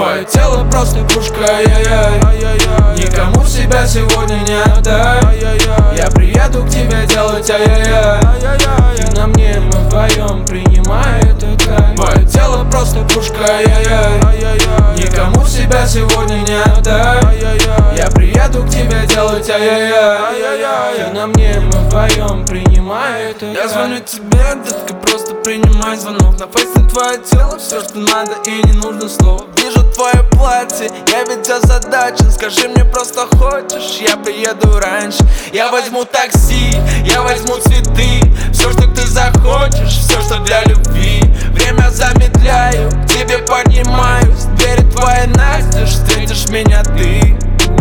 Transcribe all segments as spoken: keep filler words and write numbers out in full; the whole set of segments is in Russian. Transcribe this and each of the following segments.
Твое тело просто пушка, ай-яй-яй. Никому себя сегодня не отдай. Я приеду к тебе делать ай-яй-яй. Ты на мне, мы вдвоем, принимай этот кайф. Твое тело просто пушка, ай-яй-яй. Никому себя сегодня не отдай. Я приеду к тебе делать ай-яй-яй. Ты на мне, мы вдвоем, принимай этот кайф. Я звоню тебе, детка, просто принимай звонок. На фейсе твое тело, все, что надо, и не нужно слов. Вижу твое платье, я ведь озадачен. Скажи мне, просто хочешь, я приеду раньше. Я возьму такси, я возьму цветы. Все, что ты захочешь, все, что для любви. Время замедляю, к тебе поднимаюсь. Двери твои настежь, встретишь меня ты.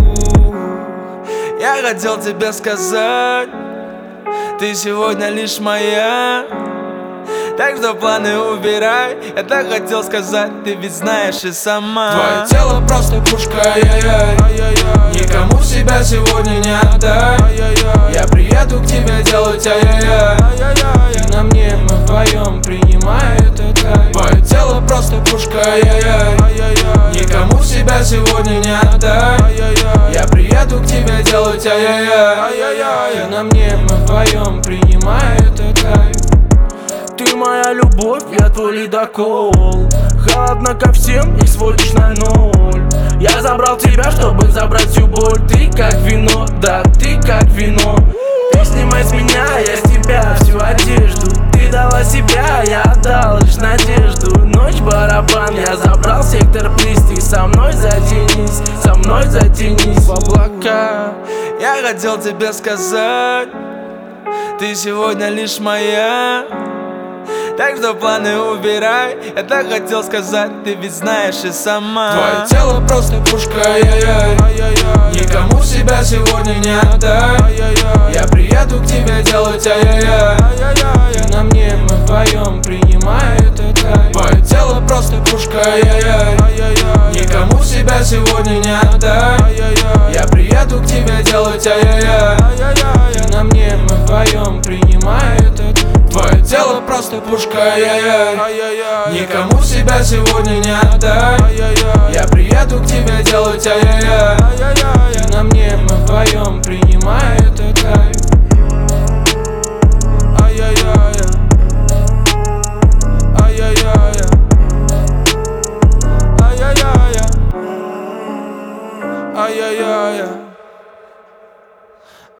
Я хотел тебе сказать, ты сегодня лишь моя. Так что планы убирай. Я так хотел сказать, ты ведь знаешь и сама. Твое тело просто пушка, ай-яй-яй. Никому себя сегодня не отдай. Я приеду к тебе делать ай-яй-яй. Ты на мне, мы вдвоем, принимай этот кайф. Твое тело просто пушка, ай-яй-яй. Никому себя сегодня не отдай. Я приеду к тебе делать ай-яй-яй. Ты на мне, мы вдвоем, принимай этот кайф. Ты моя любовь, я твой ледокол. Холодно ко всем и сводишь на ноль. Я забрал тебя, чтобы забрать всю боль. Ты как вино, да, ты как вино. Ты снимай с меня, я с тебя всю одежду. Ты дала себя, я отдал лишь надежду. Ночь барабан, я забрал сектор приз. Ты со мной затянись, со мной затянись в облака. Я хотел тебе сказать, ты сегодня лишь моя. Так что планы убирай. Я так хотел сказать, ты ведь знаешь и сама. Твое тело просто пушка, ай-яй-яй. Никому себя сегодня не отдай. Я приеду к тебе делать ай-яй-яй. Ты на мне, мы вдвоем, принимай этот кайф. Твое тело просто пушка, ай-яй-яй. Никому себя сегодня не отдай. Я приеду к тебе делать ай-яй-яй. Ты на мне, мы вдвоем, принимай этот кайф. Твое тело просто пушка, ай-яй-яй. Никому себя сегодня не отдай. Я приеду к тебе делать ай-яй-яй.